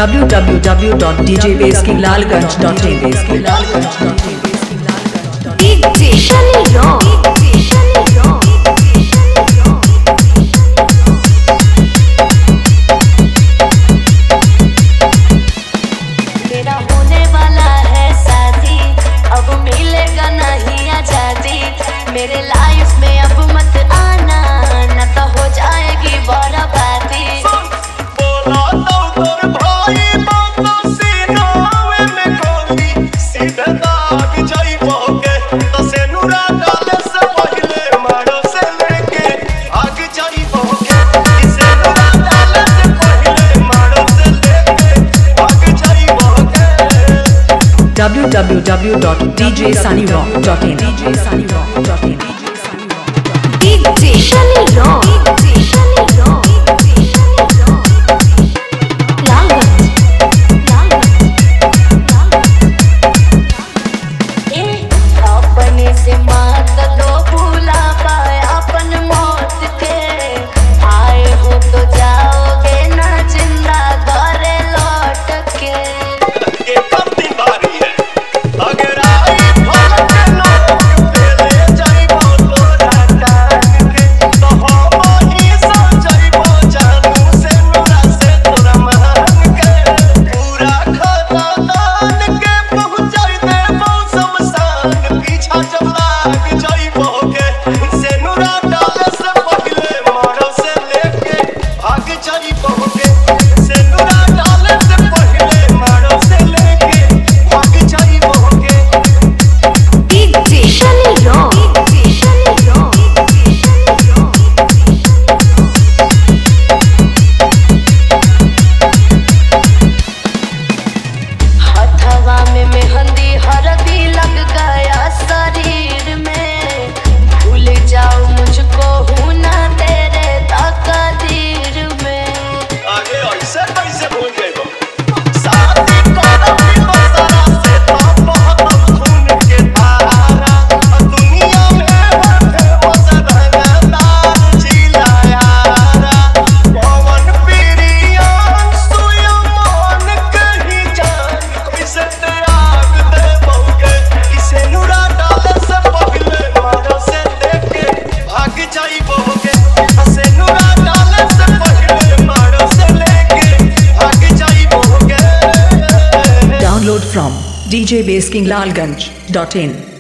www.djbaskinlalganj.in DJ Shani Rock. मेरा होने वाला है शादी, अब मिलेगा नहीं आजादी। मेरे लाइफ में अब मत आना, न तो हो जाएगी बर्बादी। बोला तो तोर भाई बात सीनावे में गोली सीधे दाग जाई बहके तो से नूरा डाले से पहले मारो से लेके आग जाई बहके इसे नूरा डाले से पहले मारो से लेके आग जाई बहके www.djsunnyrock.in DJ Shani Rock. अपने से मात दो भूला पाए अपन मौत के, आए हो तो जाओगे ना जिंदा घरे लौट के। ये कब दिन बारी है अगर आई फलक लोग ले जाई बोलो रातान के तो हम ही सो जाई बो जानू से नूरा से तोरा मान के पूरा खदान के पहुंचाई दे मौसम सान पीछा जब लाग जाई बहके से नूरा डाले से पहले मारो से लेके भाग जाई बहके से नूरा डाले से पहले मारो से लेके भाग जाई बहके DJ Shani Rock. हथवा में मेहंदी हरदी लग गया शरीर में, भूल जाओ मुझको हूं ना तेरे तकदीर में। आगे ऐसे कैसे भूल गए हो शादी करो भी बसरा से तो बहुत खून के धारा दुनिया में है मसरंगदार जिला यारा पवन पीरियान सुयो मन कहीं जान कैसे त्याग दे बहुके इसे नूरा डाले से पहले मारो से लेके भाग जाई बहुके इसे नूरा डाले से पहले मारो से लेके भाग जाई बहुके Download from djbaskinlalganj.in